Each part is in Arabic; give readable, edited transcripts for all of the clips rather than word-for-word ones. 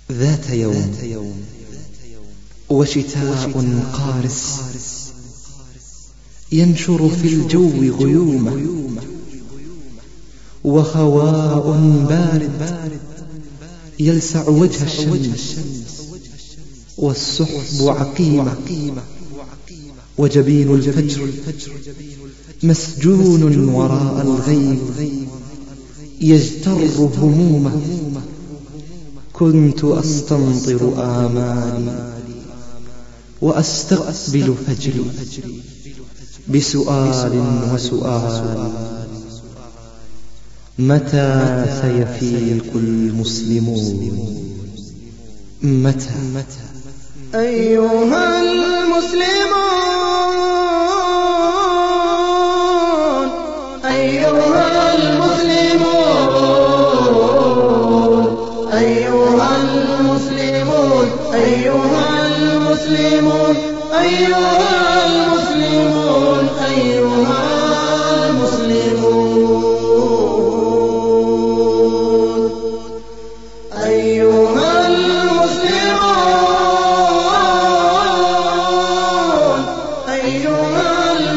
ذات يوم وشتاء قارس ينشر في الجو غيومه، وهواء بارد يلسع وجه الشمس، والسحب عقيمة، وجبين الفجر مسجون وراء الغيب يجتر همومه. كنت أستمطر آمالي وأستقبل فجري بسؤال وسؤال: متى سيفيق المسلمون؟ متى؟ أيها المسلمون، أيها المسلمون، أيها المسلمون، أيها المسلمون، أيها المسلمون، أيها المسلمون، أيها المسلمون، أيها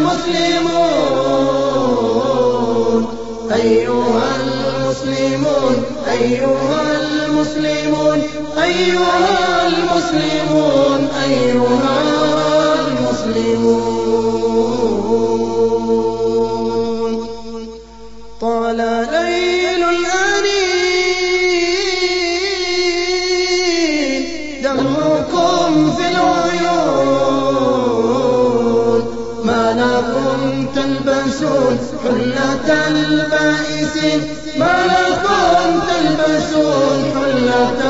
المسلمون، أيها المسلمون، أيها المسلمون، أيها المسلمون، أيها المسلمون. طال ليل الأنين، دمعكم في العيون، ما لكم تلبسون حلة البائسين، ما لكم تلبسون حلة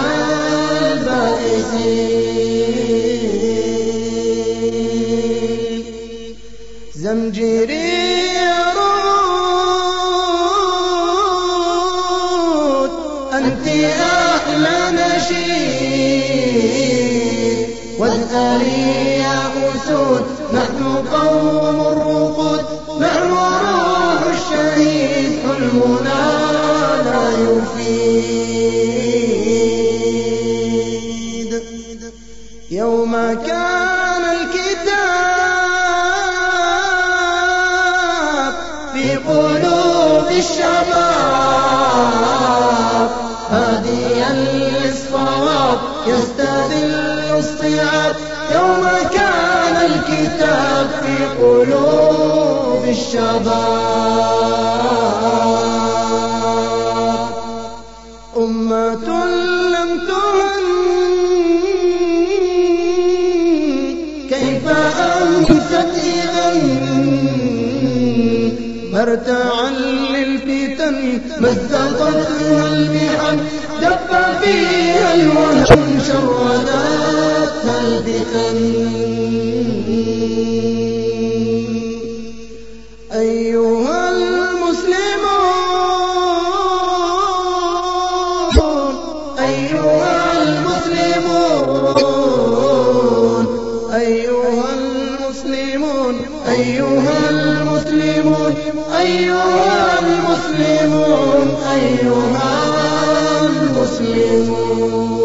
البائسين. زمجيري يرود، أنت أحلى نشيد، واذكري يا أسود نحن قوم الرقود، نحن روح الشهيد حلمنا لا يفيد. يوم كان الكتاب في قلوب الشباب هاديا للصواب يستذل الصيام، يوم كان الكتاب في قلوب الشباب. أمة لم تهن، كيف أمست إذن؟ مرتعا للفتن مزقتها المحن، دب فيها الوهن شردتها الفتن. أيها المسلمون، أيها المسلمون، أيها المسلمون، أيها المسلمون، أيها المسلمون، أيها المسلمون.